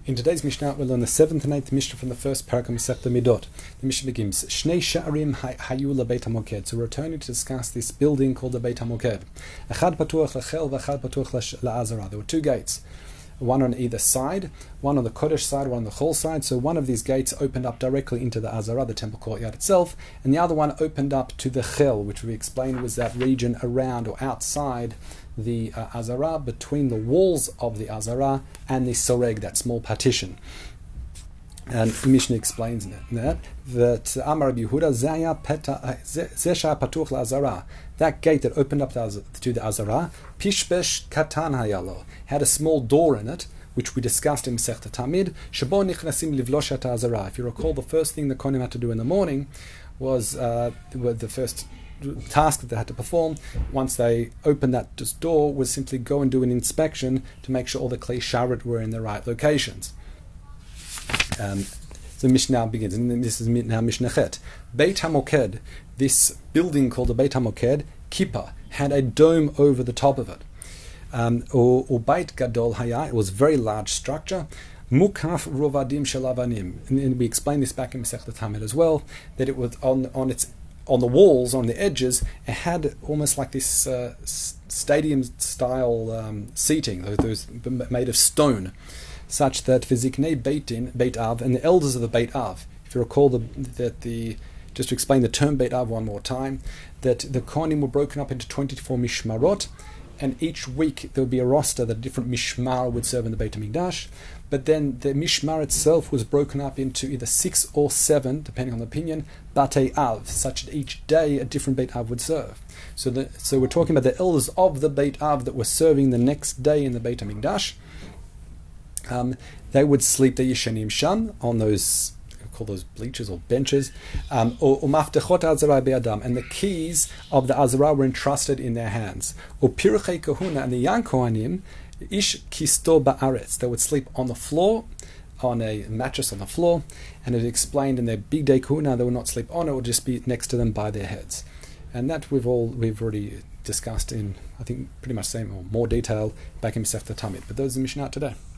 In today's Mishnah, we'll learn the 7th and 8th Mishnah from the first parak of Masechta Midot. The Mishnah begins, Shnei Sha'arim hayu leBeit HaMoked. So we're returning to discuss this building called the Beit HaMoked. Echad patuach lechel v'echad patuach la'azara. There were two gates, one on either side, one on the Kodesh side, one on the Chol side. So one of these gates opened up directly into the Azara, the temple courtyard itself, and the other one opened up to the Chel, which we explained was that region around or outside the Azara, between the walls of the Azara and the Soreg, that small partition. And the Mishnah explains that Amar Rabbi Yehuda Zaya Zesha Patuch LaAzara, that gate that opened up to the Azara, Pishbesh Katan Hayalo, had a small door in it, which we discussed in Masechta Tamid. Shabo Nichnasim Livloshat Azara. If you recall, the first thing the Kohanim had to do in the morning was the first task that they had to perform once they opened that door was simply go and do an inspection to make sure all the Klei Sharet were in the right locations. So Mishnah begins, and this is now Mishnah Chet. Beit HaMoked, this building called the Beit HaMoked, Kippah, had a dome over the top of it. Or Beit Gadol Haya, it was a very large structure. Mukaf Rovadim Shalavanim, and we explained this back in Masechta Tamid as well, that it was on the walls, on the edges, it had almost like this stadium-style seating, those made of stone, such that Viziknei Beit Av, and the elders of the Beit Av, if you recall just to explain the term Beit Av one more time, that the Kohanim were broken up into 24 Mishmarot, and each week there would be a roster that a different Mishmar would serve in the Beit HaMikdash. But then the Mishmar itself was broken up into either 6 or 7, depending on the opinion, Batei Av, such that each day a different Beit Av would serve. So we're talking about the elders of the Beit Av that were serving the next day in the Beit HaMikdash. They would sleep the Yishanim Sham on those, call those bleachers or benches, or Maftechot Azara Be'adam, and the keys of the Azara were entrusted in their hands. Or Piruchei Kahuna, and the young Kohanim, Ish Kisto Ba'aretz, they would sleep on the floor, on a mattress on the floor, and it explained in their big day Kahuna they would not sleep on it, would just be next to them by their heads. And that we've already discussed in, I think, pretty much the same or more detail back in Masechta Tamid. But those are the Mishnah today.